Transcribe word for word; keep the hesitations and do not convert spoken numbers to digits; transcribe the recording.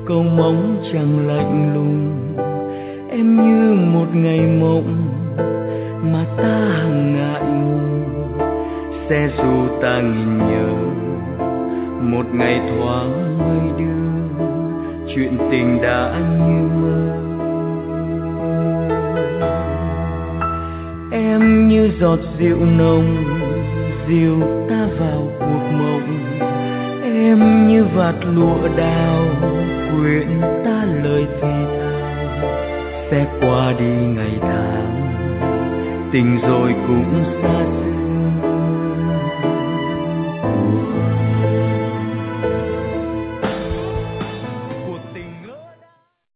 câu mong chẳng lạnh lùng. Em như một ngày mộng mà ta hằng ngại ngùng, sẽ dù ta nghìn nhớ một ngày thoáng mây đưa, chuyện tình đã như mơ. Em như giọt rượu nồng dìu ta vào cuộc mộng, em như vạt lụa đào quyện ta lời thì thào. Sẽ qua đi ngày tháng, tình rồi cũng xa xưa,